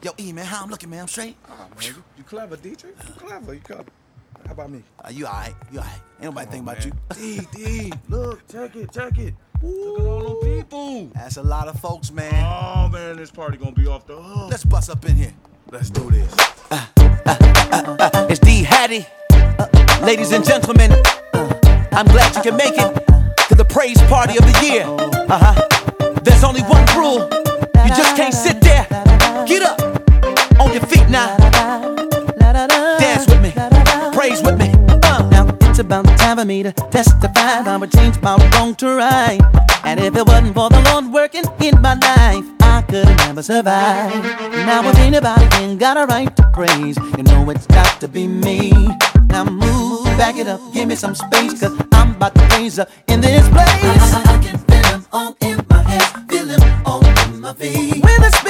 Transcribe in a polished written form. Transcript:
Yo, E, man, how I'm looking, man? I'm straight? Man, you clever, DJ. You clever. How about me? You all right. Ain't nobody thinking about you. D, look, check it. Look at all them people. That's a lot of folks, man. Oh, man, this party gonna be off the hook. Let's bust up in here. Let's do this. It's D Hattie. Ladies and gentlemen, I'm glad you can make it to the praise party of the year. There's only one rule. You just can't sit there. Get up on your feet now. Dance with me. Praise with me. Now it's about time for me to testify. I would change my wrong to right. And if it wasn't for the Lord working in my life, I could never survive. Now if anybody ain't got a right to praise, you know it's got to be me. Now move, back it up, give me some space, cause I'm about to raise up in this place. I can feel him all in my hands, feel him all in my feet.